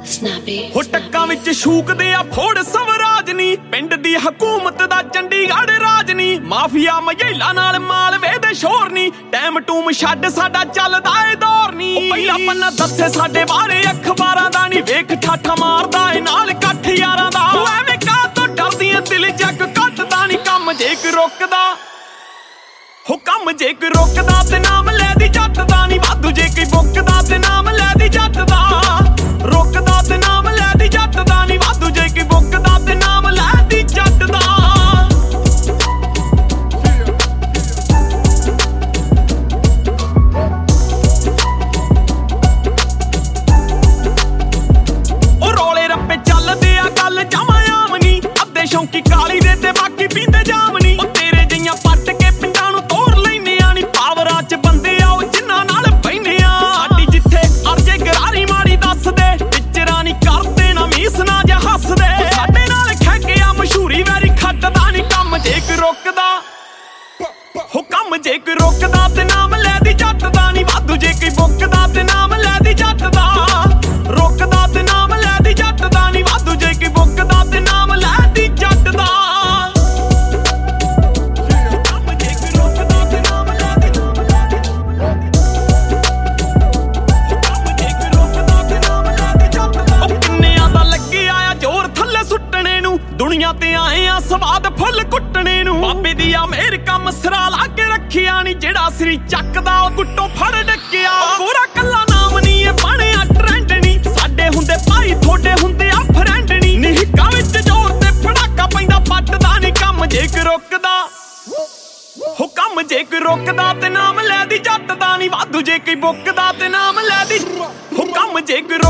ਹੋ ਟੱਕਾਂ ਵਿੱਚ ਸ਼ੂਕਦੇ ਆ ਫੋੜ ਸਵਰਾਜ ਨੀ, ਪਿੰਡ ਦੀ ਹਕੂਮਤ ਦਾ ਚੰਡੀਗੜ੍ਹ ਰਾਜ ਨੀ, ਮਾਫੀਆ ਮਝੇਲਾ ਨਾਲ ਮਾਲਵੇ ਦੇ ਸ਼ੋਰ ਨੀ, ਟਾਈਮ ਟੂਮ ਛੱਡ ਸਾਡਾ ਚੱਲਦਾ ਏ ਦੌਰ ਨੀ। ਪਹਿਲਾ ਪੰਨਾ ਦੱਸੇ ਸਾਡੇ ਬਾਰੇ ਅਖਬਾਰਾਂ ਦਾ ਨੀ, ਵੇਖ ਠਾਠਾ ਮਾਰਦਾ ਏ ਨਾਲ ਇਕੱਠ ਯਾਰਾਂ ਦਾ। ਐਵੇਂ ਕਾਹ ਤੋਂ ਡਰਦੀਆਂ ਦਿਲ ਜੱਗ ਕੱਟਦਾ ਨੀ, ਕੰਮ ਜੇ ਕੋਈ ਰੁਕਦਾ ਹੋ ਕੰਮ ਜੇ ਕੋਈ ਰੁਕਦਾ ਤੇ ਨਾਮ ਲੈ ਦੀ ਜੱਟ ਦਾ ਨੀ, ਵਾਧੂ ਜੇ ਕੋਈ ਬੁੱਕਦਾ ਤੇ ਨਾਮ ਲੈ ਦੀ ਜੱਟ ਦਾ, ਰੁਕਦਾ ਤੇ ਨਾਮ ਲੈ ਦੀ ਜੱਟ ਦਾ ਨੀ, ਵਾਧੂ ਜੇ ਕੋਈ ਬੁੱਕਦਾ ਤੇ ਨਾਮ ਲੈ ਦੀ ਜੱਟ ਦਾ। ਉਹ ਰੋਲੇ ਰੱਪੇ ਚੱਲਦੇ ਆ ਗੱਲ ਜਮਾਂ ਆਮ ਨੀ, ਅੱਧੇ ਸ਼ੌਂਕੀ ਕਾਲੀ ਦੇ ਤੇ ਬਾਕੀ ਪੀਂਦੇ ਜਾਮ ਨੀ। ਉਹ ਤੇਰੇ ਜਿਹੀਆਂ ਪੱਟ ਕੇ ਪਿੰਡਾਂ ਨੂੰ ਤੋੜ ਲੈਨੇ ਆ ਨੀ, ਪਾਵਰਾਂ ਚ ਬੰਦੇ ਆ ਉਹ ਜਿਨ੍ਹਾਂ ਨਾਲ ਬਹਿਨੇ ਆ। ਸਾਡੀ ਜਿੱਥੇ ਅਰਜੇ ਗਰਾਰੀ ਮਾੜੀ ਦੱਸਦੇ, ਪਿਕਚਰਾਂ ਨੀ ਕਰਦੇ ਨਾ ਮੀਸ ਨਾ ਜਾਂ ਹੱਸਦੇ। ਸਾਡੇ ਨਾਲ ਖੈਕਿਆ ਮਸ਼ਹੂਰੀ ਵੈਰੀ ਖੱਟਦਾ ਨੀ, ਕੰਮ ਜੇ ਕੋਈ ਰੁਕਦਾ ਹੋ ਕੰਮ ਜੇ ਕੋਈ ਰੁਕਦਾ ਤੇ ਨਾਮ ਲੈ ਦੀ ਜੱਟ ਦਾ ਨੀ, ਵਾਧੂ ਜੇ ਕੋਈ ਬੁੱਕਦਾ ਤੇ ਨਾਮ ਲੈ ਦੀ ਜੱਟ ਦਾ, ਰੁਕਦਾ ਤੇ ਨਾਮ ਲੈ ਦੀ ਜੱਟ ਦਾ ਨੀ, ਵਾਧੂ ਜੇ ਕੋਈ ਬੁੱਕਦਾ ਤੇ ਨਾਮ ਲੈ ਦੀ ਜੱਟ ਦਾ। ਕੰਮ ਜੇ ਕੋਈ ਰੁਕਦਾ ਤੇ ਨਾਮ ਲੈ ਦੀ, ਕੰਮ ਜੇ ਕੋਈ ਰੁਕਦਾ ਤੇ ਨਾਮ ਲੈ ਦੀ ਜੱਟ ਦਾ। ਉਹ ਕਿੰਨਿਆਂ ਦਾ ਲੱਗਿਆ ਆ ਜ਼ੋਰ ਥੱਲੇ ਸੁੱਟਣੇ ਨੂੰ, ਦੁਨੀਆ ਤੇ ਆਏ ਆ ਸਵਾਦ ਫੁੱਲ ਕੁੱਟਣੇ ਨੂੰ। ਬਾਬੇ ਦੀ ਆ ਮੇਰ ਕੰਮ ਸਿਰਾ ਲਾ ਕੇ ਰੱਖਿਆ ਨੀ, ਜਿਹੜਾ ਸਰੀ ਚੱਕਦਾ ਉਹ ਗੁੱਟੋਂ ਫੜ ਡੱਕਿਆ। ਪੂਰਾ ਕੱਲਾ ਨਾਮ ਨੀ ਇਹ ਬਣਿਆ ਟ੍ਰੈਂਡ ਨੀ, ਸਾਡੇ ਹੁੰਦੇ ਭਾਈ ਥੋੜੇ ਹੁੰਦੇ ਆ ਫਰੈਂਡ ਨੀ। ਨਿੱਕਾਂ ਵਿੱਚ ਜ਼ੋਰ ਤੇ ਪੜਾਕਾ ਪੈਂਦਾ ਪੱਟਦਾ ਨੀ, ਕੰਮ ਜੇ ਕੋਈ ਰੁਕਦਾ ਹੋ ਕੰਮ ਜੇ ਕੋਈ ਰੁਕਦਾ ਤੇ ਨਾਮ ਲੈ ਦੀ ਜੱਟ ਦਾ ਨੀ, ਵਾਧੂ ਜੇ ਕੋਈ ਬੁੱਕਦਾ ਤੇ ਨਾਮ ਲੈ ਦੀ ਹੋ ਕੰਮ ਜੇ ਕੋਈ